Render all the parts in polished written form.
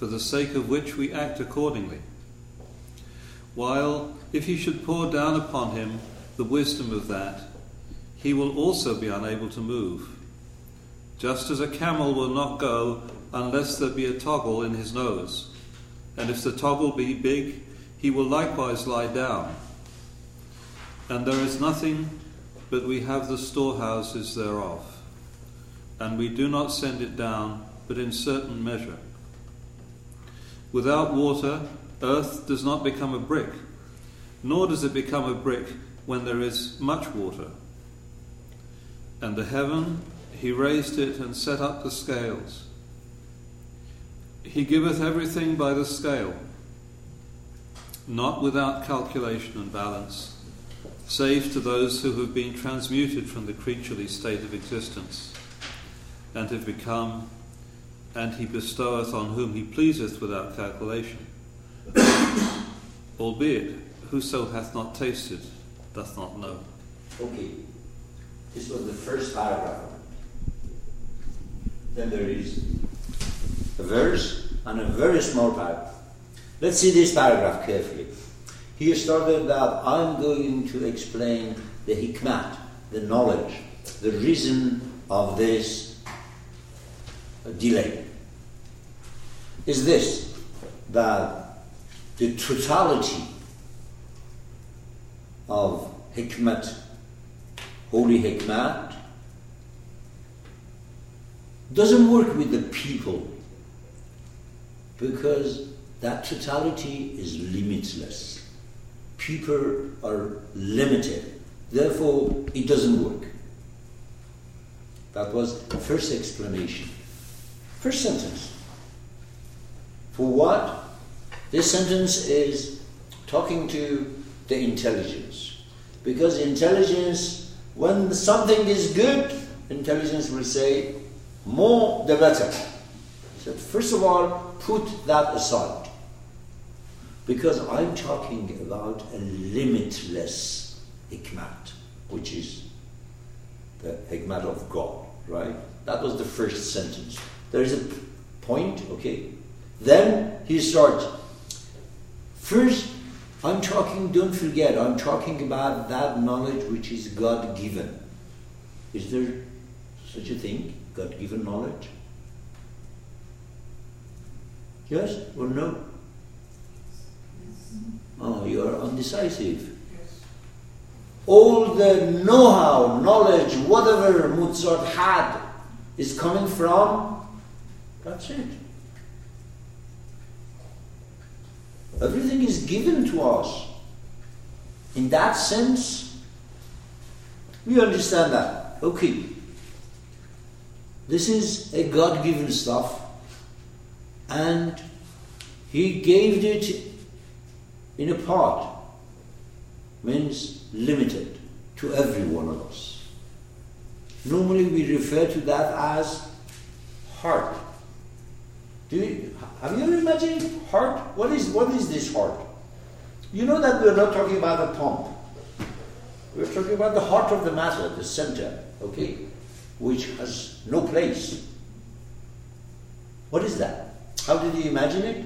for the sake of which we act accordingly. While, if you should pour down upon him the wisdom of that, he will also be unable to move. Just as a camel will not go unless there be a toggle in his nose, and if the toggle be big, he will likewise lie down. And there is nothing but we have the storehouses thereof, and we do not send it down but in certain measure. Without water, earth does not become a brick, nor does it become a brick when there is much water. And the heaven, he raised it and set up the scales. He giveth everything by the scale, not without calculation and balance, save to those who have been transmuted from the creaturely state of existence, and have become, and he bestoweth on whom he pleaseth without calculation. Albeit, whoso hath not tasted doth not know. Okay, this was the first paragraph. Then there is a verse and a very small paragraph. Let's see this paragraph carefully. He started that I'm going to explain the hikmat, the knowledge, the reason of this delay. Is this, that the totality of hikmat, holy hikmat, doesn't work with the people, because that totality is limitless. People are limited, therefore it doesn't work. That was the first explanation. First sentence. For what? This sentence is talking to the intelligence. Because intelligence, when something is good, intelligence will say, more the better. So first of all, put that aside. Because I'm talking about a limitless hikmat, which is the hikmat of God, right? That was the first sentence. There is a point, okay? Then he starts. First, I'm talking, don't forget, I'm talking about that knowledge which is God-given. Is there such a thing, God-given knowledge? Yes or no? Oh, you are undecisive. Yes. All the know-how, knowledge, whatever Mozart had is coming from, that's it. Everything is given to us. In that sense, we understand that. Okay. This is a God-given stuff, and he gave it in a part, means limited to every one of us. Normally we refer to that as heart. Have you ever imagined heart? What is this heart? You know that we're not talking about a pump. We're talking about the heart of the matter, the center, okay? Which has no place. What is that? How did you imagine it?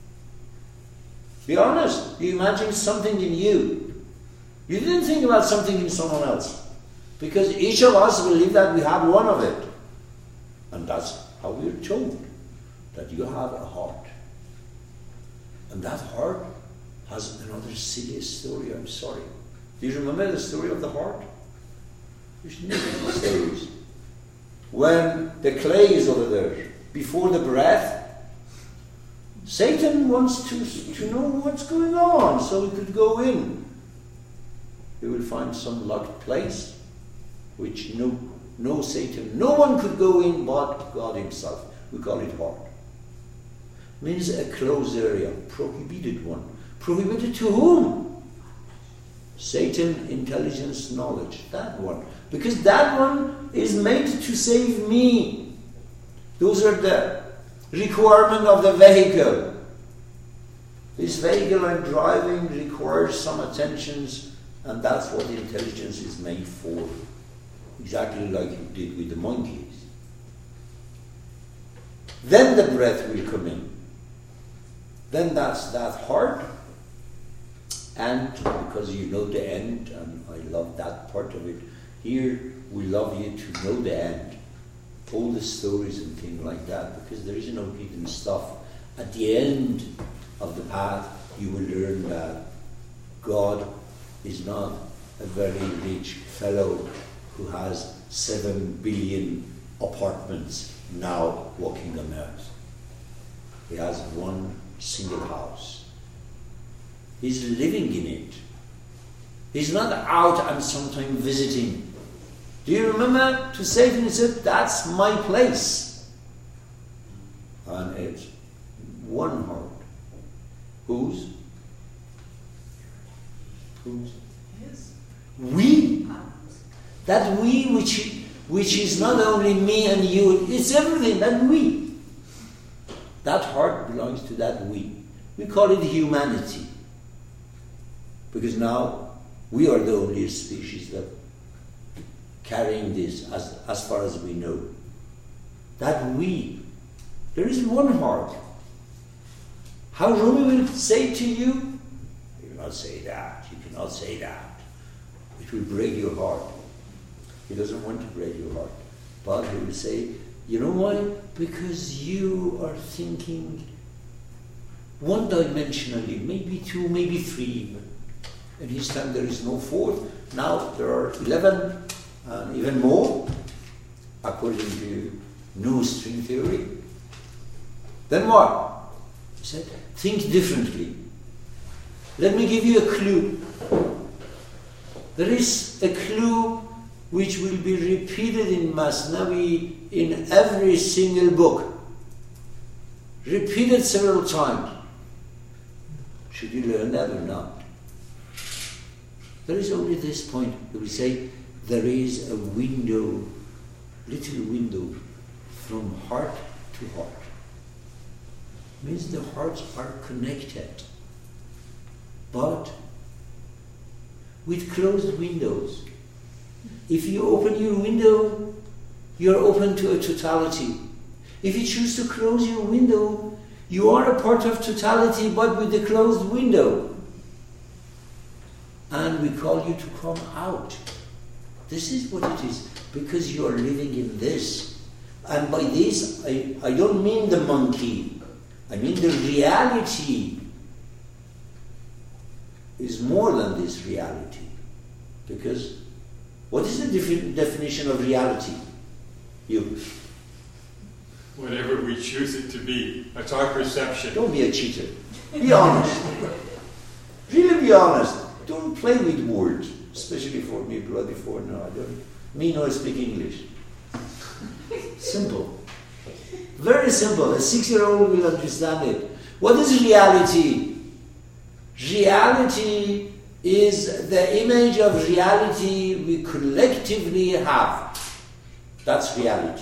Be honest. You imagined something in you. You didn't think about something in someone else. Because each of us believe that we have one of it. And that's how we're told. That you have a heart. And that heart has another silly story, I'm sorry. Do you remember the story of the heart? You should know these stories. When the clay is over there, before the breath, Satan wants to know what's going on, so he could go in. He will find some locked place, which no Satan, no one could go in but God himself. We call it heart. Means a closed area, prohibited one. Prohibited to whom? Satan, intelligence, knowledge, that one. Because that one is made to save me. Those are the requirement of the vehicle. This vehicle I'm driving requires some attentions, and that's what intelligence is made for. Exactly like you did with the monkeys. Then the breath will come in. then that's that heart. And because you know the end, and I love that part of it, here we love you to know the end. All the stories and things like that, because there is no hidden stuff. At the end of the path, you will learn that God is not a very rich fellow who has 7 billion apartments now walking on earth. He has one single house. He's living in it. He's not out and sometimes visiting. Do you remember to say to himself, that's my place? And it's one heart. Whose? His. We. That we which is not only me and you, it's everything, that we. That heart belongs to that we. We call it humanity. Because now we are the only species that carrying this as far as we know. That we. There is one heart. How Rumi will say to you, you cannot say that, you cannot say that. It will break your heart. He doesn't want to break your heart. But he will say, you know why? Because you are thinking one-dimensionally, maybe 2, maybe 3. In his time there is no 4th. Now there are 11 and even more, according to new string theory. Then what? He said, think differently. Let me give you a clue. There is a clue which will be repeated in Masnavi in every single book. Repeated several times. Should you learn that or not? There is only this point. He will say, there is a window, little window, from heart to heart. Means the hearts are connected, but with closed windows. If you open your window, you're open to a totality. If you choose to close your window, you are a part of totality, but with a closed window. And we call you to come out. This is what it is, because you are living in this. And by this, I don't mean the monkey. I mean the reality is more than this reality. Because what is the definition of reality? You. Whatever we choose it to be. That's our perception. Don't be a cheater. Be honest. Really be honest. Don't play with words. Especially for me, bloody foreigner. I don't. Me not speak English. Simple. Very simple. A 6-year-old will understand it. What is reality? Reality is the image of reality we collectively have. That's reality.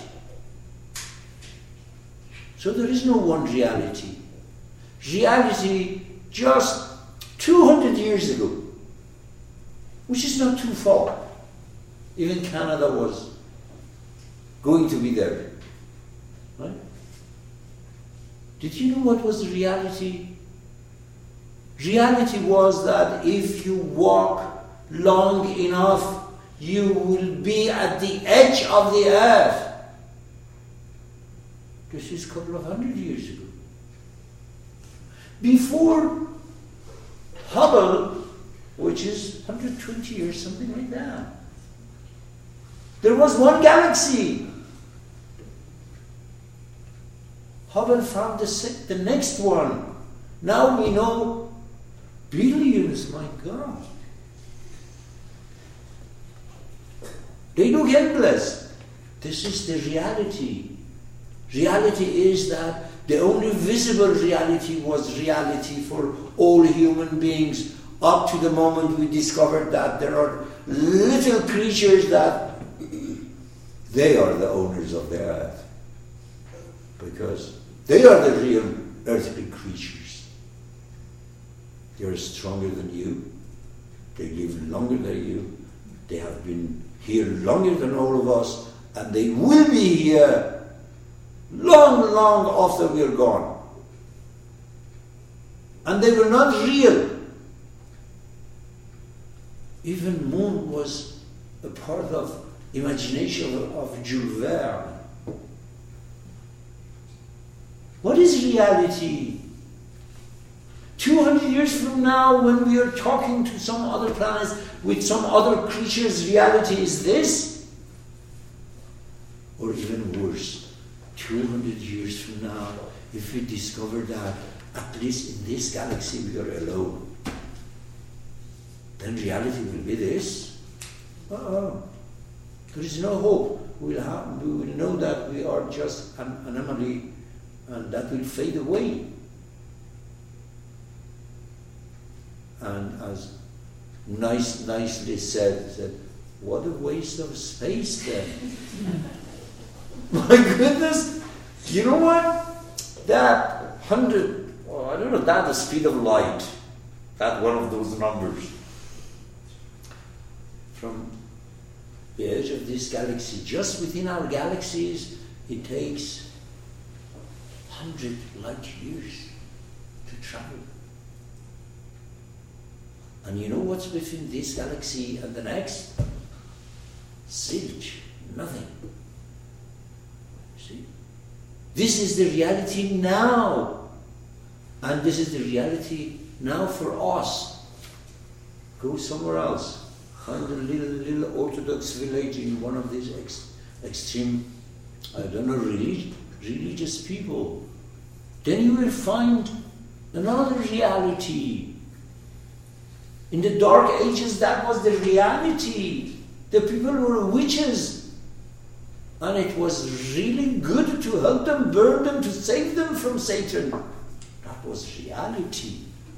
So there is no one reality. Reality just 200 years ago, which is not too far. Even Canada was going to be there. Right? Did you know what was the reality? Reality was that if you walk long enough, you will be at the edge of the earth. This is a couple of 100 years ago. Before Hubble, which is 120 years, something like that, there was one galaxy. Hubble found the next one. Now we know billions, my God. They look endless. This is the reality. Reality is that the only visible reality was reality for all human beings up to the moment we discovered that there are little creatures that they are the owners of the earth. Because they are the real earthly creatures. They are stronger than you. They live longer than you. They have been here longer than all of us. And they will be here long, long after we are gone. and they were not real. Even moon was a part of imagination of Jules Verne. What is reality? 200 years from now, when we are talking to some other planets with some other creatures, reality is this? Or even worse, 200 years from now, if we discover that at least in this galaxy we are alone, then reality will be this? There is no hope. We will know that we are just an anomaly, and that will fade away. And as nicely said, what a waste of space then. My goodness, you know what? That 100, I don't know, that the speed of light, that one of those numbers. From the edge of this galaxy, just within our galaxies, it takes 100 light years to travel. And you know what's between this galaxy and the next? Zilch, nothing. See? This is the reality now. And this is the reality now for us. Go somewhere else. Find a little Orthodox village in one of these extreme, religious people. Then you will find another reality. In the Dark Ages, that was the reality. The people were witches. And it was really good to help them, burn them, to save them from Satan. That was reality.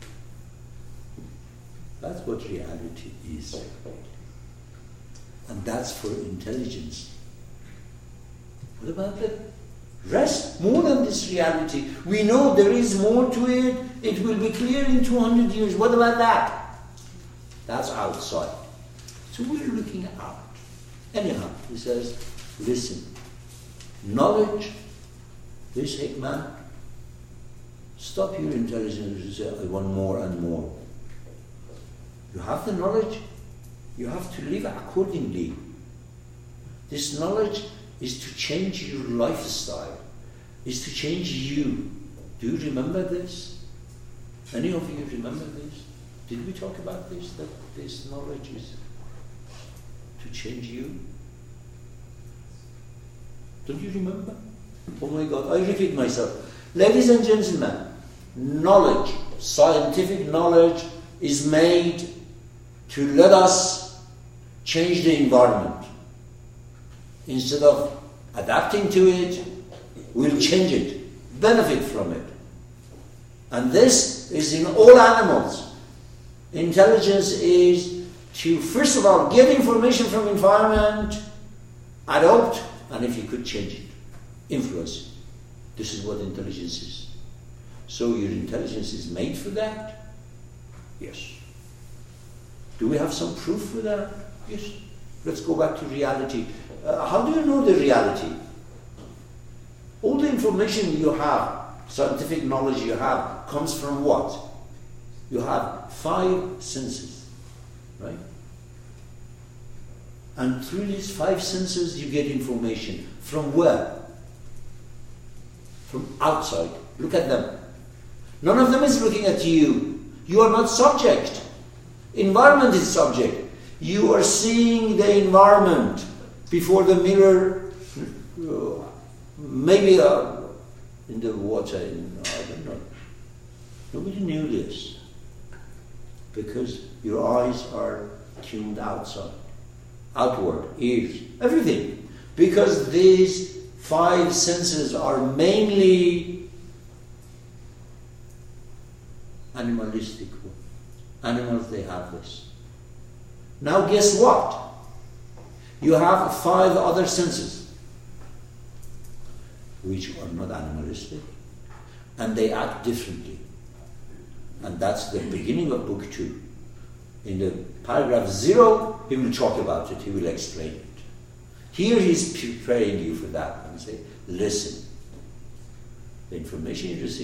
That's what reality is. And that's for intelligence. What about the rest? More than this reality. We know there is more to it. It will be clear in 200 years. What about that? That's outside. So we're looking out. Anyhow, he says, listen, knowledge, this man, stop your intelligence and say, I want more and more. You have the knowledge, you have to live accordingly. This knowledge is to change your lifestyle, is to change you. Do you remember this? Any of you remember this? Did we talk about this, that this knowledge is to change you? Don't you remember? Oh my God, I repeat myself. Ladies and gentlemen, knowledge, scientific knowledge is made to let us change the environment. Instead of adapting to it, we'll change it, benefit from it. And this is in all animals. Intelligence is to, first of all, get information from environment, adopt, and if you could change it, influence it. This is what intelligence is. So your intelligence is made for that? Yes. Do we have some proof for that? Yes. Let's go back to reality. How do you know the reality? All the information you have, scientific knowledge you have, comes from what? You have 5 senses, right? And through these 5 senses you get information. From where? From outside. Look at them. None of them is looking at you. You are not subject. Environment is subject. You are seeing the environment before the mirror, maybe in the water, I don't know. Nobody knew this. Because your eyes are tuned outside, outward, ears, everything. Because these 5 senses are mainly animalistic. Animals, they have this. Now guess what? You have 5 other senses which are not animalistic, and they act differently. And that's the beginning of book 2. In the paragraph 0, he will talk about it, he will explain it. Here he's preparing you for that and say, listen, the information you receive